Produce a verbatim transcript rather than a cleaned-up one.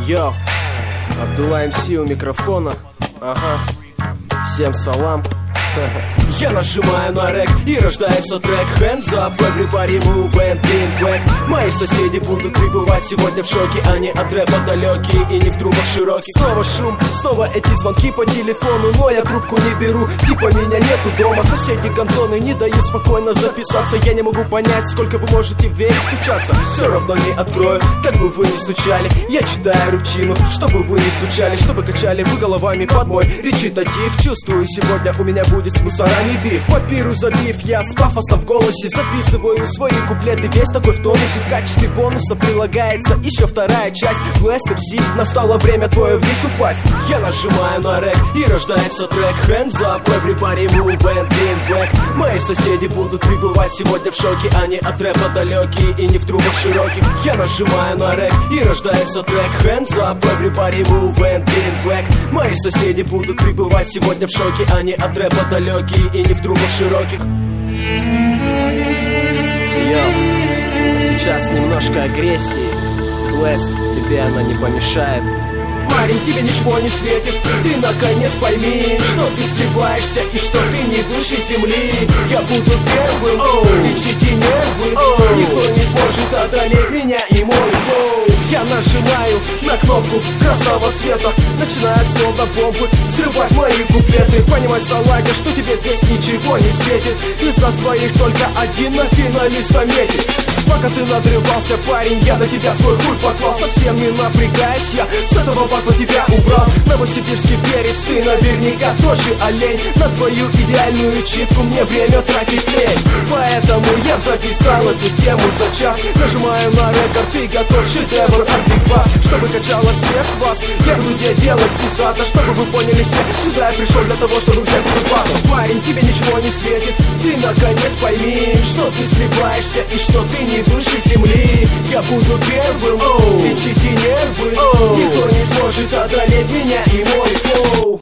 Йоу, Абдулла эм си у микрофона. Ага, всем салам. Я нажимаю на рэк и рождается трек Hands up, everybody move and think back. Мои соседи будут пребывать сегодня в шоке. Они от рэпа далекие и не в трубах широких. Снова шум, снова эти звонки по телефону, но я трубку не беру, типа меня нету дома. Соседи гандоны не дают спокойно записаться. Я не могу понять, сколько вы можете в дверь стучаться. Все равно не открою, как бы вы ни стучали. Я читаю ручину, чтобы вы не скучали, чтобы качали вы головами под мой речитатив. Чувствую, сегодня у меня будет с мусорами биф. Папиру забив, я с пафосом в голосе записываю свои куплеты, весь такой в тонусе. В качестве бонуса прилагается еще вторая часть. Blast эм си, настало время твое вниз упасть. Я нажимаю на рэк и рождается трек Hands up, everybody move and think back. Мои соседи будут пребывать сегодня в шоке. Они от рэпа далекие и не в трубах широких. Я нажимаю на рэк и рождается трек Hands up, everybody move and think back. Мои соседи будут пребывать сегодня в шоке. Они от рэпа далекие и не в трубах широких. Йоу, а сейчас немножко агрессии. Блэст, тебе она не помешает. Парень, тебе ничего не светит. Ты наконец пойми, что ты сливаешься и что ты не выше земли. Я буду первым, oh. Лечите нервы, oh. Никто не сможет одолеть меня и мой флоу. Я нажимаю на кнопку красного цвета. Начинает словно бомбы взрывать мои куплеты. Понимай, салага, что тебе здесь ничего не светит. Из нас двоих только один на финалиста метит. Пока ты надрывался, парень, я на тебя свой хуй поклал. Совсем не напрягаясь, я с этого батла тебя убрал. Новосибирский перец, ты наверняка тоже олень. На твою идеальную читку мне время тратить лень. Поэтому я записал эту тему за час. Нажимаю на рекорд, ты готов, шедевр от Big Bass. Чтобы качало всех вас, я буду тебе делать пиздато. Чтобы вы поняли все, сюда я пришел для того, чтобы взять этот батл. Парень, тебе ничего не светит. Ты наконец пойми, что ты сливаешься и что ты не выше земли. Я буду первым, oh. Лечите нервы, oh. Никто не сможет одолеть меня и мой флоу.